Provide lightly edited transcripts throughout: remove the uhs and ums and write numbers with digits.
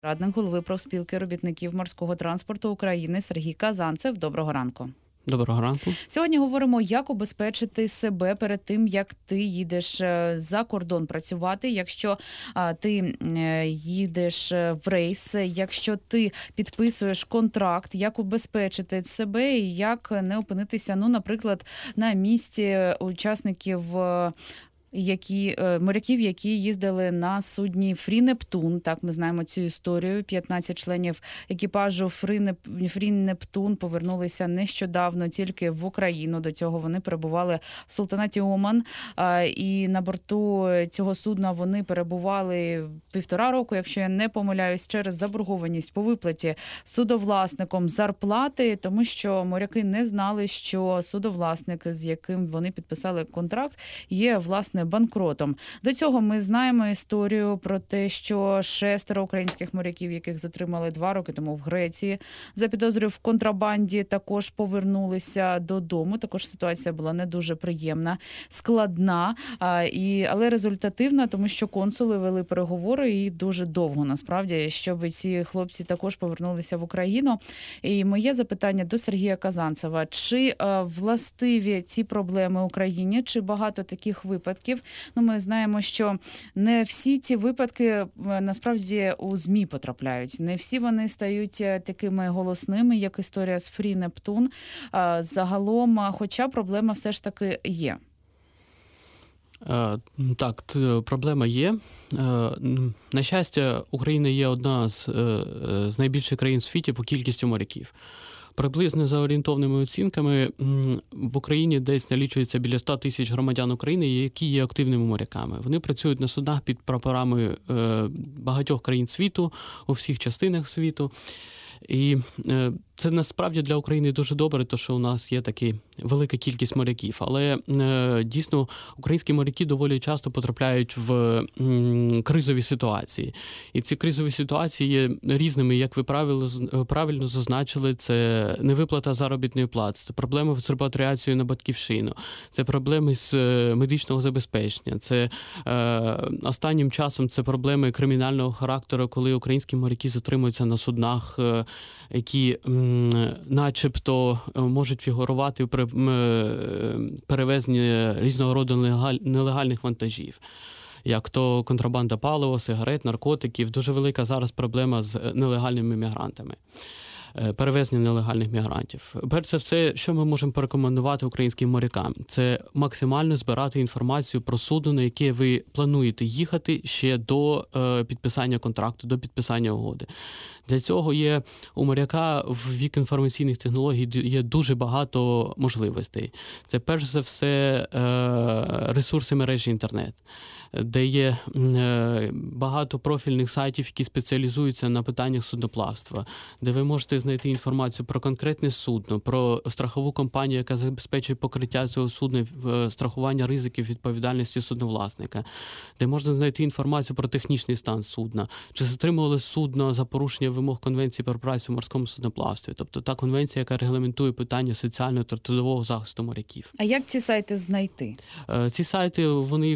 Радник голови профспілки робітників морського транспорту України Сергій Казанцев. Доброго ранку. Доброго ранку. Сьогодні говоримо, як убезпечити себе перед тим, як ти їдеш за кордон працювати, якщо ти їдеш в рейс, якщо ти підписуєш контракт, як убезпечити себе і як не опинитися, наприклад, на місці учасників моряків, які їздили на судні Фрі Нептун. Так, ми знаємо цю історію. 15 членів екіпажу Фрі Нептун повернулися нещодавно тільки в Україну. До цього вони перебували в Султанаті Оман. І на борту цього судна вони перебували 1,5 року, якщо я не помиляюсь, через заборгованість по виплаті судовласником зарплати, тому що моряки не знали, що судовласник, з яким вони підписали контракт, є, власне, банкротом. До цього ми знаємо історію про те, що 6 українських моряків, яких затримали 2 роки тому в Греції за підозрою в контрабанді, також повернулися додому. Також ситуація була не дуже приємна, складна, але результативна, тому що консули вели переговори і дуже довго, насправді, щоб ці хлопці також повернулися в Україну. І моє запитання до Сергія Казанцева. Чи властиві ці проблеми Україні, чи багато таких випадків? Ми знаємо, що не всі ці випадки насправді у ЗМІ потрапляють. Не всі вони стають такими голосними, як історія з Фрі Нептун. Загалом, хоча проблема все ж таки є. Так, проблема є. На щастя, Україна є одна з найбільших країн в світі по кількістю моряків. Приблизно за орієнтовними оцінками в Україні десь налічується біля 100 тисяч громадян України, які є активними моряками. Вони працюють на судах під прапорами багатьох країн світу, у всіх частинах світу. І це насправді для України дуже добре, тому що у нас є така велика кількість моряків. Але дійсно українські моряки доволі часто потрапляють в кризові ситуації. І ці кризові ситуації є різними, як ви правильно зазначили, це невиплата заробітної плати, це проблеми з репатріацією на батьківщину, це проблеми з медичного забезпечення, це останнім часом це проблеми кримінального характеру, коли українські моряки затримуються на суднах, які начебто можуть фігурувати при перевезенні різного роду нелегальних вантажів. Як то контрабанда палива, сигарет, наркотиків. Дуже велика зараз проблема з нелегальними мігрантами. Перевезення нелегальних мігрантів. Перш за все, що ми можемо порекомендувати українським морякам? Це максимально збирати інформацію про судно, на яке ви плануєте їхати ще до підписання контракту, до підписання угоди. Для цього є у моряка в вік інформаційних технологій є дуже багато можливостей. Це перш за все ресурси мережі інтернет, де є багато профільних сайтів, які спеціалізуються на питаннях судноплавства, де ви можете знайти інформацію про конкретне судно, про страхову компанію, яка забезпечує покриття цього судна, страхування ризиків відповідальності судновласника, де можна знайти інформацію про технічний стан судна, чи затримували судно за порушення вимог Конвенції про працю в морському судноплавстві, тобто та конвенція, яка регламентує питання соціального та трудового захисту моряків. А як ці сайти знайти? Ці сайти, вони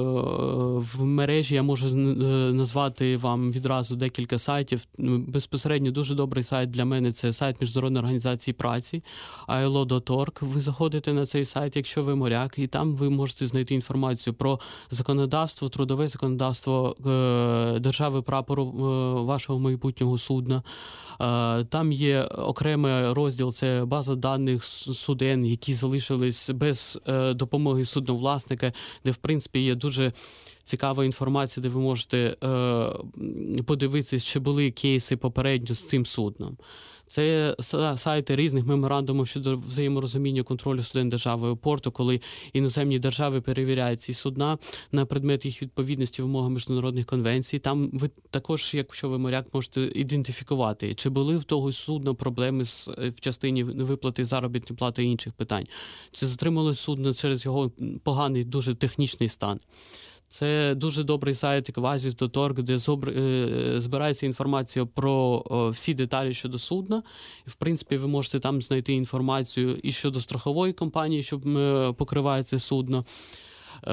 в мережі, я можу назвати вам відразу декілька сайтів. Безпосередньо дуже добрий сайт для мене – це сайт Міжнародної організації праці, ILO.org. Ви заходите на цей сайт, якщо ви моряк, і там ви можете знайти інформацію про законодавство, трудове законодавство держави прапору вашого майбутнього судна. Там є окремий розділ, це база даних суден, які залишились без допомоги судновласника, де, в принципі, є дуже цікава інформація, де ви можете подивитися, чи були кейси попередньо з цим судном. Це сайти різних меморандумів щодо взаєморозуміння контролю суден державою порту, коли іноземні держави перевіряють ці судна на предмет їх відповідності вимогам міжнародних конвенцій. Там ви також, якщо ви моряк, можете ідентифікувати, чи були в того судна проблеми в частині виплати заробітної плати і інших питань, чи затримали судно через його поганий, дуже технічний стан. Це дуже добрий сайт Quasis.org, де збирається інформація про всі деталі щодо судна. В принципі, ви можете там знайти інформацію і щодо страхової компанії, що покриває це судно.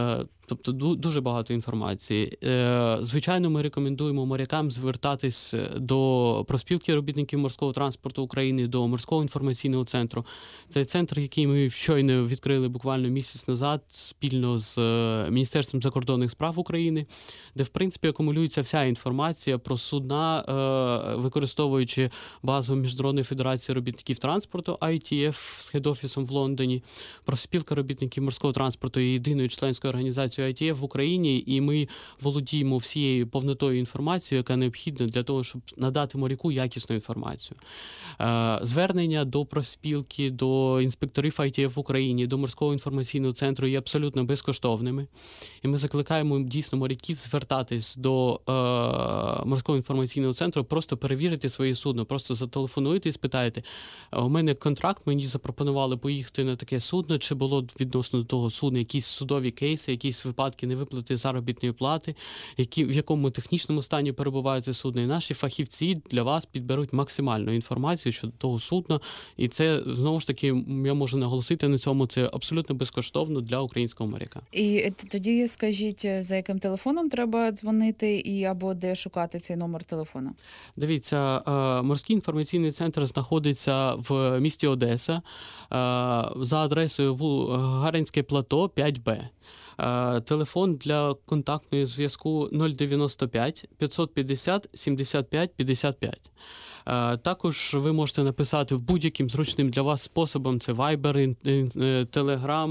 Тобто дуже багато інформації. Звичайно, ми рекомендуємо морякам звертатись до профспілки робітників морського транспорту України, до Морського інформаційного центру. Це центр, який ми щойно відкрили буквально місяць назад спільно з Міністерством закордонних справ України, де, в принципі, акумулюється вся інформація про судна, використовуючи базу Міжнародної федерації робітників транспорту ITF з хед-офісом в Лондоні, профспілка робітників морського транспорту і єдиною членською організацією ITF в Україні, і ми володіємо всією повнотою інформацією, яка необхідна для того, щоб надати моряку якісну інформацію. Звернення до профспілки, до інспекторів ITF в Україні, до Морського інформаційного центру є абсолютно безкоштовними. І ми закликаємо дійсно моряків звертатись до Морського інформаційного центру, просто перевірити своє судно, просто зателефонуйте і спитайте, у мене контракт, мені запропонували поїхати на таке судно, чи було відносно того судна якісь судові кейси, якісь випадки невиплати заробітної плати, в якому технічному стані перебуває це судно. І наші фахівці для вас підберуть максимальну інформацію щодо того судна. І це, знову ж таки, я можу наголосити на цьому, це абсолютно безкоштовно для українського моряка. І тоді скажіть, за яким телефоном треба дзвонити і або де шукати цей номер телефону? Дивіться, Морський інформаційний центр знаходиться в місті Одеса за адресою Гаринське плато 5Б. Телефон для контактного зв'язку 095 550 75 55. Також ви можете написати в будь-яким зручним для вас способом. Це Viber, Telegram,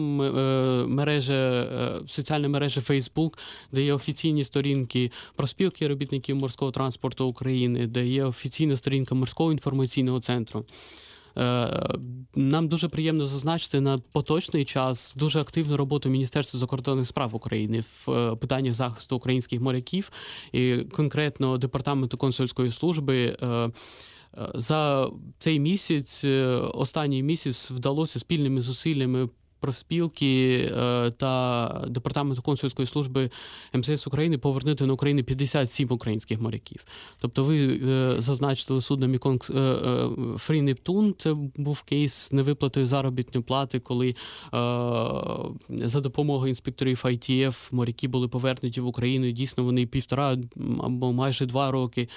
соціальна мережа Facebook, де є офіційні сторінки профспілки робітників морського транспорту України, де є офіційна сторінка Морського інформаційного центру. Нам дуже приємно зазначити на поточний час дуже активну роботу Міністерства закордонних справ України в питаннях захисту українських моряків і конкретно Департаменту консульської служби. За цей місяць, останній місяць, вдалося спільними зусиллями профспілки та Департаменту консульської служби МЗС України повернути на Україну 57 українських моряків. Тобто ви зазначили судно Міконг Фрі Нептун, це був кейс невиплатою заробітної плати, коли за допомогою інспекторів ITF моряки були повернуті в Україну, і дійсно вони 1,5 або майже 2 роки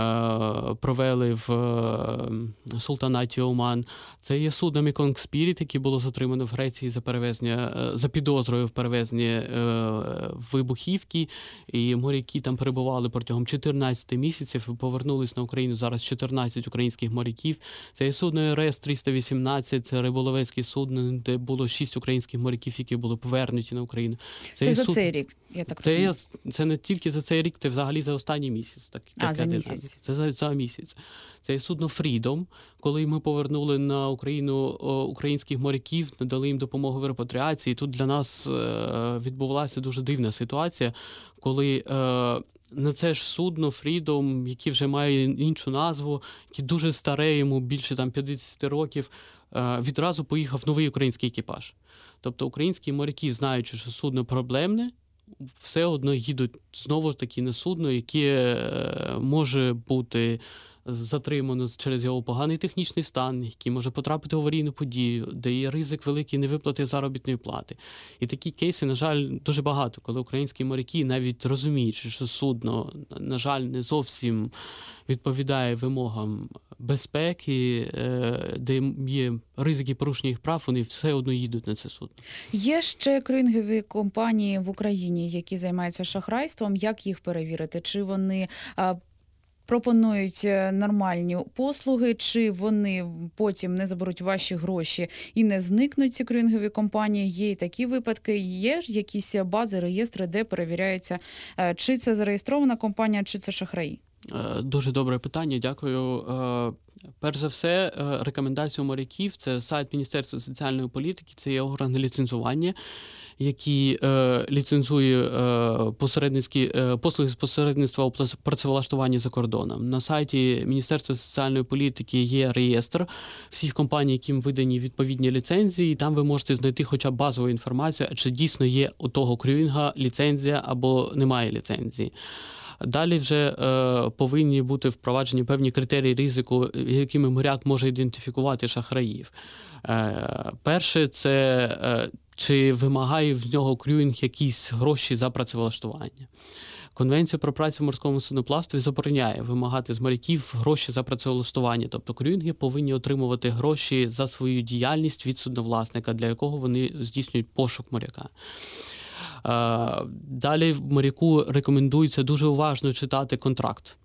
провели в Султанаті Оман. Це є судно Міконг Спіріт, яке було затримано в Греції за підозрою в перевезенні вибухівки, і моряки там перебували протягом 14 місяців і повернулись на Україну зараз 14 українських моряків. Це є судно РС-318, це риболовецьке судно, де було 6 українських моряків, які були повернуті на Україну. Це за цей рік, я так розумію? Це не тільки за цей рік, це взагалі за останній місяць. За місяць. Це за місяць. Це є судно Freedom, коли ми повернули на Україну українських моряків, надали їм допомогу в репатріації. Тут для нас відбувалася дуже дивна ситуація, коли на це ж судно Freedom, яке вже має іншу назву, яке дуже старе, йому більше 50 років, відразу поїхав новий український екіпаж. Тобто українські моряки, знаючи, що судно проблемне, все одно їдуть знову ж таки на судно, яке може бути затримано через його поганий технічний стан, який може потрапити в аварійну подію, де є ризик великий невиплати заробітної плати. І такі кейси, на жаль, дуже багато, коли українські моряки, навіть розуміючи, що судно, на жаль, не зовсім відповідає вимогам безпеки, де є ризики порушення їх прав, вони все одно їдуть на це судно. Є ще крюїнгові компанії в Україні, які займаються шахрайством. Як їх перевірити? Чи вони пропонують нормальні послуги, чи вони потім не заберуть ваші гроші і не зникнуть, ці крюїнгові компанії? Є і такі випадки. Є якісь бази, реєстри, де перевіряється, чи це зареєстрована компанія, чи це шахраї? Дуже добре питання, дякую. Перш за все, рекомендація моряків – це сайт Міністерства соціальної політики, це є орган ліцензування, який ліцензує послуги з посередництва у працевлаштуванні за кордоном. На сайті Міністерства соціальної політики є реєстр всіх компаній, яким видані відповідні ліцензії, і там ви можете знайти хоча б базову інформацію, чи дійсно є у того крюїнга ліцензія або немає ліцензії. Далі вже повинні бути впроваджені певні критерії ризику, якими моряк може ідентифікувати шахраїв. Перше – це чи вимагає в нього крюїнг якісь гроші за працевлаштування. Конвенція про працю в морському судноплавстві забороняє вимагати з моряків гроші за працевлаштування. Тобто крюїнги повинні отримувати гроші за свою діяльність від судновласника, для якого вони здійснюють пошук моряка. Далі моряку рекомендується дуже уважно читати контракт.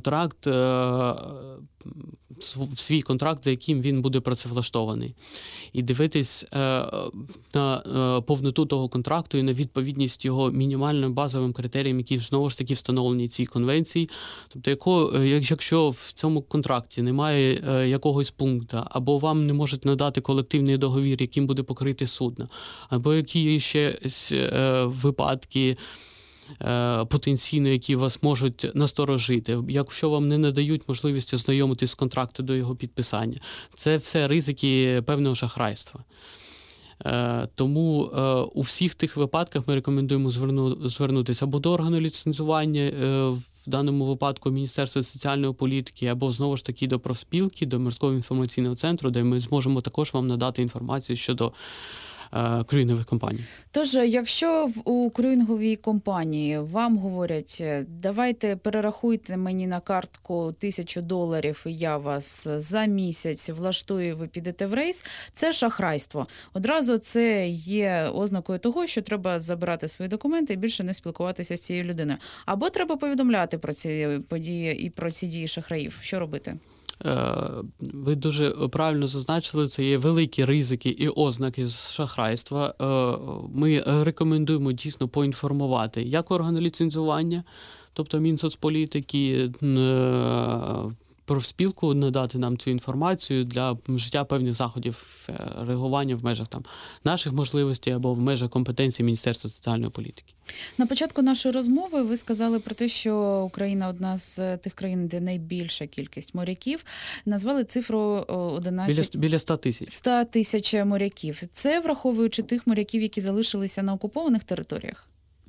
Свій контракт, за яким він буде працевлаштований. І дивитись на повноту того контракту і на відповідність його мінімальним базовим критеріям, які знову ж таки встановлені цій конвенції. Тобто, якщо в цьому контракті немає якогось пункту, або вам не можуть надати колективний договір, яким буде покрити судно, або які є ще випадки потенційно, які вас можуть насторожити, якщо вам не надають можливість ознайомитись з контракту до його підписання. Це все ризики певного шахрайства. Тому у всіх тих випадках ми рекомендуємо звернутися або до органу ліцензування, в даному випадку Міністерства соціальної політики, або знову ж таки до профспілки, до Морського інформаційного центру, де ми зможемо також вам надати інформацію щодо крюїнгових компаній. Тож, якщо у крюїнговій компанії вам говорять, давайте перерахуйте мені на картку $1000, і я вас за місяць влаштую, ви підете в рейс, це шахрайство. Одразу це є ознакою того, що треба забирати свої документи і більше не спілкуватися з цією людиною. Або треба повідомляти про ці події і про ці дії шахраїв. Що робити? Ви дуже правильно зазначили, це є великі ризики і ознаки шахрайства. Ми рекомендуємо дійсно поінформувати як органи ліцензування, тобто Мінсоцполітики, профспілку, надати нам цю інформацію для вжиття певних заходів реагування в межах наших можливостей або в межах компетенції Міністерства соціальної політики. На початку нашої розмови ви сказали про те, що Україна одна з тих країн, де найбільша кількість моряків. Назвали цифру 11... Біля 100 тисяч. 100 тисяч моряків. Це враховуючи тих моряків, які залишилися на окупованих територіях?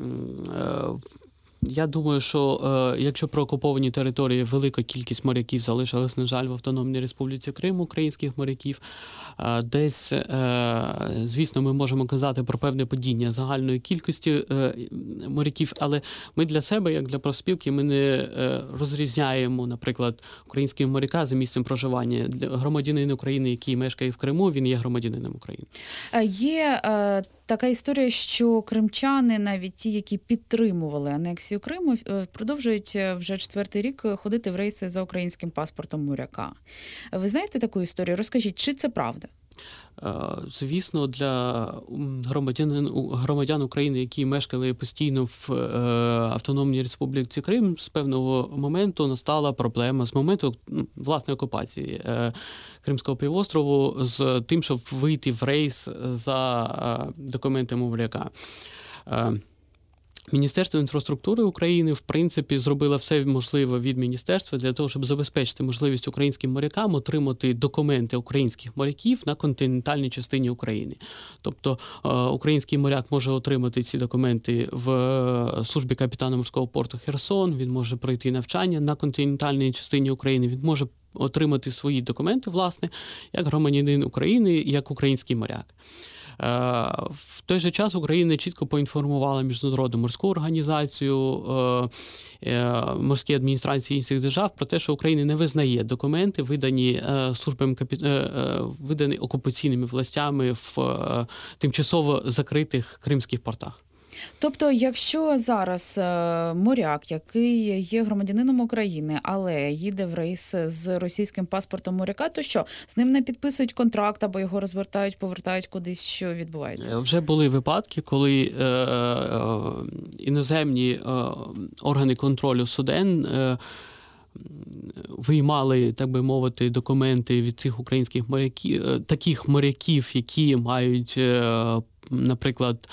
Я думаю, що якщо про окуповані території велика кількість моряків залишилась, на жаль, в Автономній Республіці Крим, українських моряків, десь, звісно, ми можемо казати про певне падіння загальної кількості моряків, але ми для себе, як для профспілки, ми не розрізняємо, наприклад, українського моряка за місцем проживання. Громадянин України, який мешкає в Криму, він є громадянином України. Є така історія, що кримчани, навіть ті, які підтримували анексію Криму, продовжують вже 4-й рік ходити в рейси за українським паспортом моряка. Ви знаєте таку історію? Розкажіть, чи це правда? Звісно, для громадян України, які мешкали постійно в Автономній Республіці Крим, з певного моменту настала проблема, з моменту власної окупації Кримського півострову, з тим, щоб вийти в рейс за документами моряка. Міністерство інфраструктури України, в принципі, зробило все можливе від міністерства для того, щоб забезпечити можливість українським морякам отримати документи українських моряків на континентальній частині України. Тобто український моряк може отримати ці документи в службі капітана морського порту Херсон, він може пройти навчання на континентальній частині України, він може отримати свої документи, власне, як громадянин України, як український моряк. В той же час Україна чітко поінформувала Міжнародну морську організацію, морські адміністрації інших держав про те, що Україна не визнає документи, видані видані окупаційними властями в тимчасово закритих кримських портах. Тобто, якщо зараз моряк, який є громадянином України, але їде в рейс з російським паспортом моряка, то що? З ним не підписують контракт або його розвертають, повертають кудись, що відбувається? Вже були випадки, коли іноземні органи контролю суден виймали, так би мовити, документи від цих українських моряків, таких моряків, які мають, наприклад,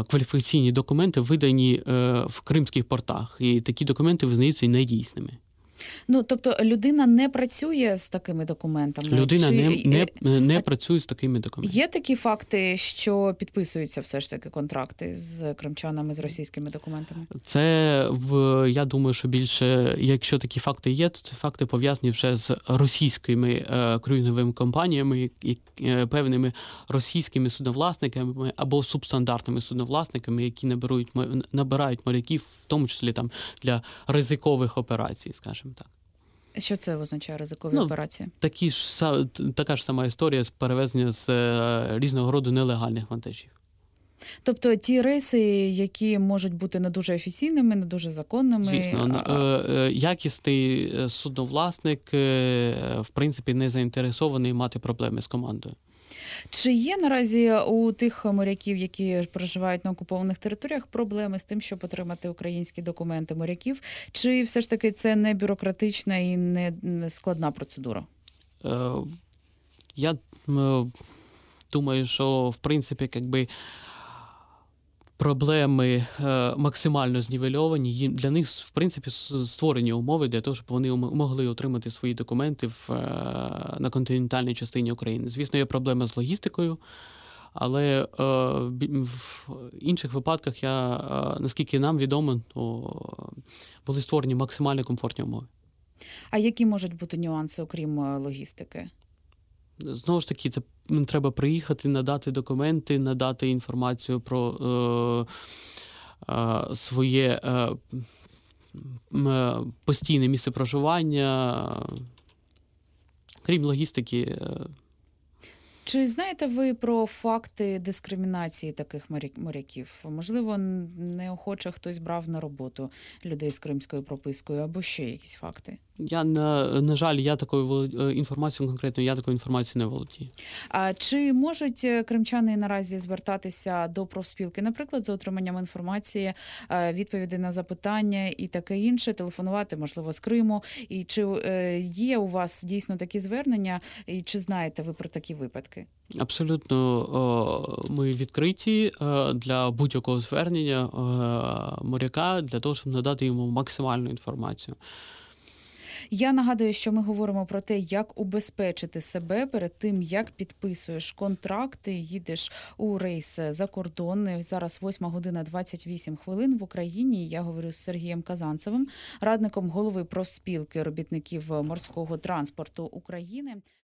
кваліфікаційні документи, видані в кримських портах. І такі документи визнаються недійсними. Ну, тобто людина не працює з такими документами? Людина Чи не працює з такими документами. є такі факти, що підписуються все ж таки контракти з кримчанами з російськими документами? Я думаю, що більше, якщо такі факти є, то це факти пов'язані вже з російськими круїзовими компаніями і певними російськими судновласниками або субстандартними судновласниками, які набирають моряків, в тому числі там для ризикових операцій, скажімо так. Що це означає ризикові операції? Така ж сама історія з перевезення з різного роду нелегальних вантажів. Тобто ті рейси, які можуть бути не дуже офіційними, не дуже законними. Звісно, якісний судновласник, в принципі, не заінтересований мати проблеми з командою. Чи є наразі у тих моряків, які проживають на окупованих територіях, проблеми з тим, щоб отримати українські документи моряків? Чи все ж таки це не бюрократична і не складна процедура? Я думаю, що, в принципі, проблеми максимально знівельовані. Для них, в принципі, створені умови для того, щоб вони могли отримати свої документи на континентальній частині України. Звісно, є проблема з логістикою, але в інших випадках, наскільки нам відомо, то були створені максимально комфортні умови. А які можуть бути нюанси, окрім логістики? Знову ж таки, це треба приїхати, надати документи, надати інформацію про своє постійне місце проживання. Крім логістики. Чи знаєте ви про факти дискримінації таких моряків? Можливо, неохоче хтось брав на роботу людей з кримською пропискою або ще якісь факти? На жаль, я такою інформацією не володію. А чи можуть кримчани наразі звертатися до профспілки, наприклад, за отриманням інформації, відповіді на запитання і таке інше, телефонувати, можливо, з Криму? І чи є у вас дійсно такі звернення, і чи знаєте ви про такі випадки? Абсолютно ми відкриті для будь-якого звернення моряка, для того, щоб надати йому максимальну інформацію. Я нагадую, що ми говоримо про те, як убезпечити себе перед тим, як підписуєш контракти, їдеш у рейс за кордон. Зараз 8:28 в Україні. Я говорю з Сергієм Казанцевим, радником голови профспілки робітників морського транспорту України.